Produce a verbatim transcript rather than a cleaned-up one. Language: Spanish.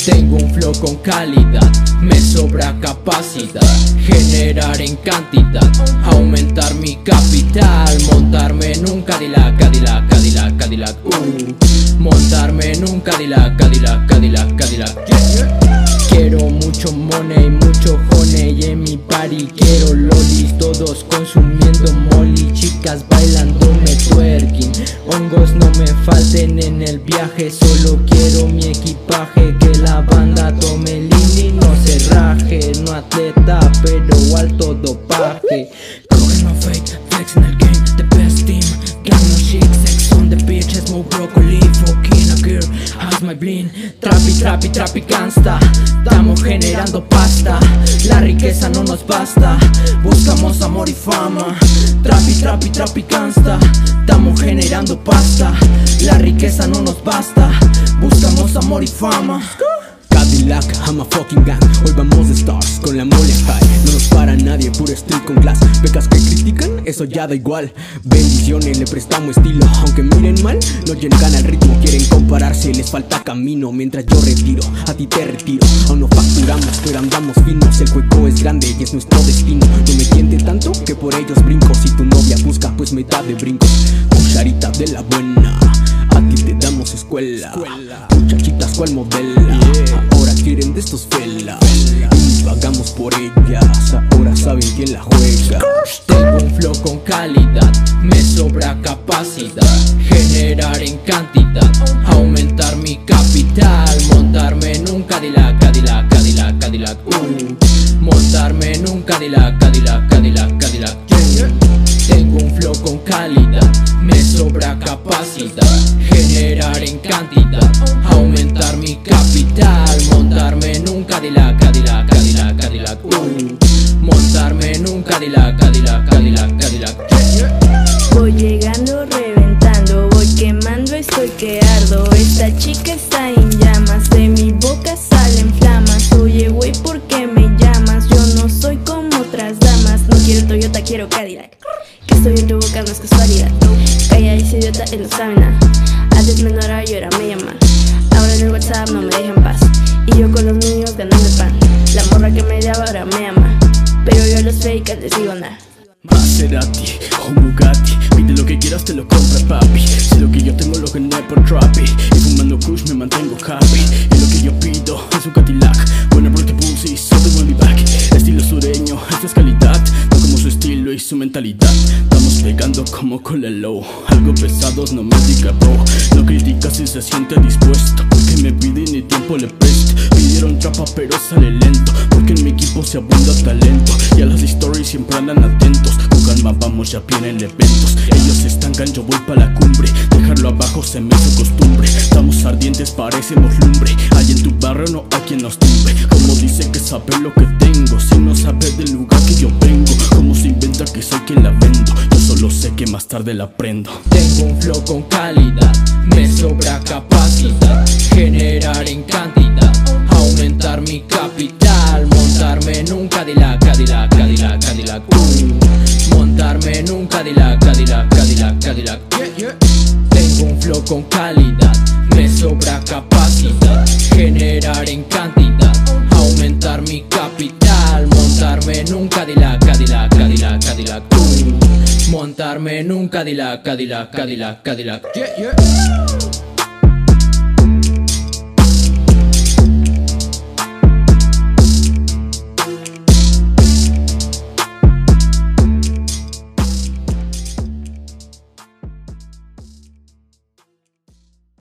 Tengo un flow con calidad, me sobra capacidad, generar en cantidad, aumentar mi capital, montarme en un Cadillac, Cadillac, Cadillac, Cadillac, uh, montarme en un Cadillac, Cadillac, Cadillac, Cadillac, yeah, yeah. Quiero mucho money, mucho honey en mi party. Quiero lolis, todos consumiendo molly, chicas bailándome twerking. Hongos no me falten en el viaje, solo quiero mi equipaje. Que la banda tome lean y no se raje. No atleta, pero alto dopaje. Cogen my fate, flex in el game, the best team. Gang no chic, sex on the beach, smoke broccoli, fucking a girl, how's my bling. Trapi, trapi, trapi, gangsta. Estamos generando pasta, la riqueza no nos basta. Buscamos amor y fama. Trapi, trapi, trapi, gangsta. Estamos generando pasta, la riqueza no nos basta. Buscamos amor y fama. Cadillac, I'm a fucking gang. Hoy vamos de stars con la mole high. No nos para nadie, puro street con class. Becas que critican, eso ya da igual. Bendiciones, le prestamos estilo. Aunque miren mal, no llegan al ritmo. Quieren compararse, les falta camino. Mientras yo retiro, a ti te retiro. Aún no facturamos, pero andamos finos. El juego es grande y es nuestro destino. No me tiente tanto que por ellos brinco. Si tu novia busca, pues me da de brincos. Cucharita de la buena, a ti te damos escuela, escuela. Muchachitas cual modela, yeah. Ahora quieren de estos fela, fela. Y pagamos por ellas, ahora saben quién la juega. Tengo un flow con calidad, me sobra capacidad, generar en cantidad, aumentar mi capital, montarme en un Cadillac, Cadillac, Cadillac, Cadillac, uh, montarme en un Cadillac, Cadillac, Cadillac, Cadillac, yeah. Tengo un flow con calidad, me sobra capacidad, generar en cantidad, aumentar mi capital, montarme en un Cadillac, Cadillac, Cadillac, Cadillac, uh, montarme en un Cadillac, Cadillac, Cadillac, Cadillac, yeah, yeah. Voy llegando, reventando, voy quemando, estoy que ardo. Esta chica está en llamas, de mi boca salen flamas. Oye güey, ¿por qué me llamas? Yo no soy como otras damas. No quiero Toyota, quiero Cadillac. Que estoy en tu boca no es casualidad. Calla ese idiota, él no sabe nada. Antes me ignoraba y ahora me llama. Ahora en el WhatsApp no me deja en paz. Y yo con los niños ganando el pan. La morra que me llama ahora me ama, pero yo a los fakers les digo nada. Maserati o Bugatti, pide lo que quieras, te lo compra papi. Si lo que yo tengo lo gané por trapi, y fumando kush me mantengo happy. Y lo que yo pido es un Cadillac, buena porque pussy, so the money back. Estilo sureño, esta es calidad, no como su estilo y su mentalidad. Estamos pegando como con el low, algo pesados no me diga bro. No critica si se siente dispuesto, porque me piden y tiempo le presto. Pidieron trapa pero sale lento, porque en mi equipo se abunda talento. Y a las stories siempre andan atentos. Con calma vamos, ya vienen eventos. Ellos se estancan, yo voy pa' la cumbre. Dejarlo abajo se me hizo costumbre. Estamos ardientes, parecemos lumbre. Hay en tu barrio no hay quien nos tumbe. Como dice que sabe lo que tengo, si no sabe del lugar que yo vengo. Como se inventa que soy quien la vendo, yo solo sé que más tarde la aprendo. Tengo un flow con calidad, me sobra capacidad, generar en cantidad, aumentar mi capital, montarme en un Cadillac, Cadillac, Cadillac, Cadillac, uh, montarme en un Cadillac, Cadillac, Cadillac, Cadillac, yeah, yeah. Tengo un flow con calidad, me sobra capacidad, generar en cantidad, aumentar mi capital, montarme en un Cadillac, Cadillac, Cadillac, Cadillac, uh, montarme en un Cadillac, Cadillac, Cadillac, Cadillac, yeah, yeah.